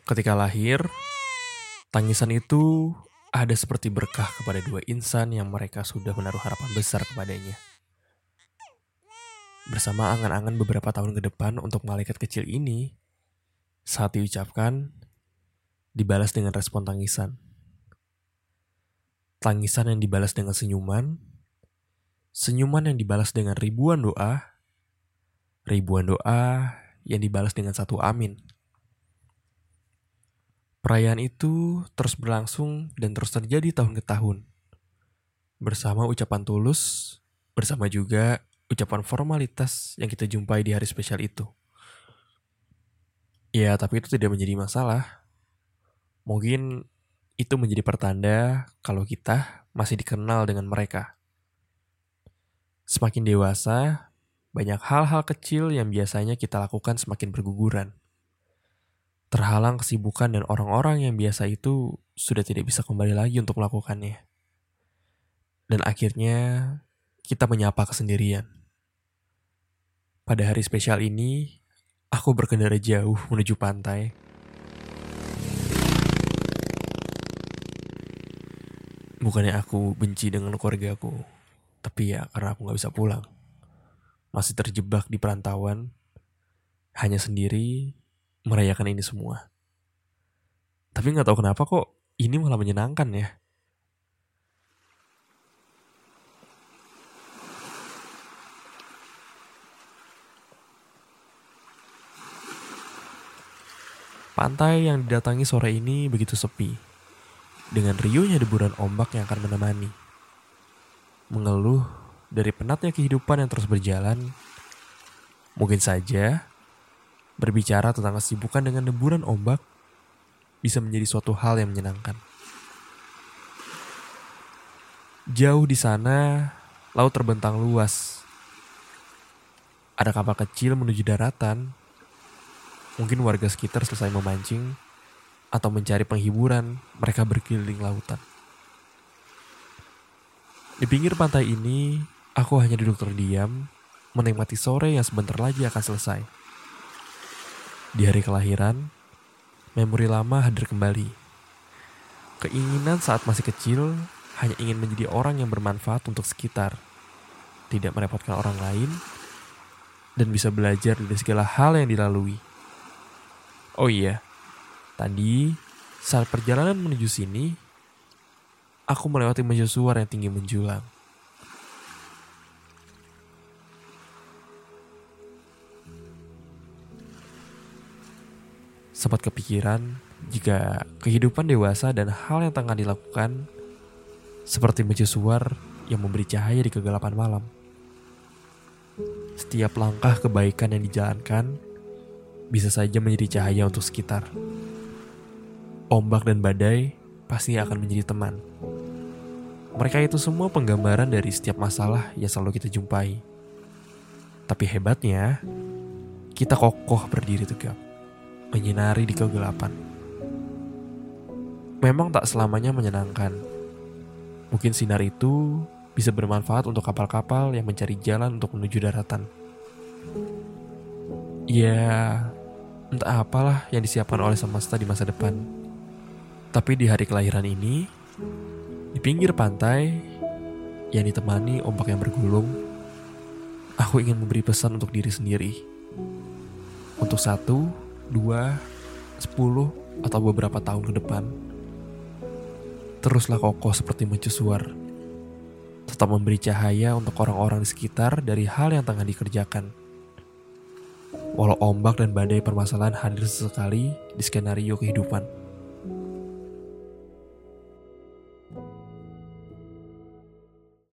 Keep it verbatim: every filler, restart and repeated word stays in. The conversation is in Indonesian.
Ketika lahir, tangisan itu ada seperti berkah kepada dua insan yang mereka sudah menaruh harapan besar kepadanya. Bersama angan-angan beberapa tahun ke depan untuk malaikat kecil ini, saat diucapkan, dibalas dengan respon tangisan. Tangisan yang dibalas dengan senyuman, senyuman yang dibalas dengan ribuan doa, ribuan doa yang dibalas dengan satu amin. Perayaan itu terus berlangsung dan terus terjadi tahun ke tahun. Bersama ucapan tulus, bersama juga ucapan formalitas yang kita jumpai di hari spesial itu. Ya, tapi itu tidak menjadi masalah. Mungkin itu menjadi pertanda kalau kita masih dikenal dengan mereka. Semakin dewasa, banyak hal-hal kecil yang biasanya kita lakukan semakin berguguran. Terhalang kesibukan dan orang-orang yang biasa itu sudah tidak bisa kembali lagi untuk melakukannya. Dan akhirnya kita menyapa kesendirian. Pada hari spesial ini, aku berkendara jauh menuju pantai. Bukannya aku benci dengan keluarga aku, tapi ya karena aku gak bisa pulang. Masih terjebak di perantauan, hanya sendiri merayakan ini semua. Tapi gak tahu kenapa kok ini malah menyenangkan ya. Pantai yang didatangi sore ini begitu sepi, dengan riuhnya deburan ombak yang akan menemani. Mengeluh dari penatnya kehidupan yang terus berjalan, mungkin saja berbicara tentang kesibukan dengan deburan ombak bisa menjadi suatu hal yang menyenangkan. Jauh di sana, laut terbentang luas. Ada kapal kecil menuju daratan. Mungkin warga sekitar selesai memancing atau mencari penghiburan, mereka berkeliling lautan. Di pinggir pantai ini, aku hanya duduk terdiam, menikmati sore yang sebentar lagi akan selesai. Di hari kelahiran, memori lama hadir kembali. Keinginan saat masih kecil hanya ingin menjadi orang yang bermanfaat untuk sekitar, tidak merepotkan orang lain, dan bisa belajar dari segala hal yang dilalui. Oh iya, tadi saat perjalanan menuju sini, aku melewati mercusuar yang tinggi menjulang. Sempat kepikiran jika kehidupan dewasa dan hal yang tengah dilakukan seperti mercusuar yang memberi cahaya di kegelapan malam. Setiap langkah kebaikan yang dijalankan bisa saja menjadi cahaya untuk sekitar. Ombak dan badai pasti akan menjadi teman. Mereka itu semua penggambaran dari setiap masalah yang selalu kita jumpai. Tapi hebatnya, kita kokoh berdiri tegap, menyinari di kegelapan. Memang tak selamanya menyenangkan. Mungkin sinar itu bisa bermanfaat untuk kapal-kapal yang mencari jalan untuk menuju daratan. Ya, entah apalah yang disiapkan oleh semesta di masa depan. Tapi di hari kelahiran ini, di pinggir pantai yang ditemani ombak yang bergulung, aku ingin memberi pesan untuk diri sendiri. Untuk satu, dua, sepuluh, atau beberapa tahun ke depan, teruslah kokoh seperti mercusuar. Tetap memberi cahaya untuk orang-orang di sekitar dari hal yang tengah dikerjakan. Walau ombak dan badai permasalahan hadir sesekali di skenario kehidupan.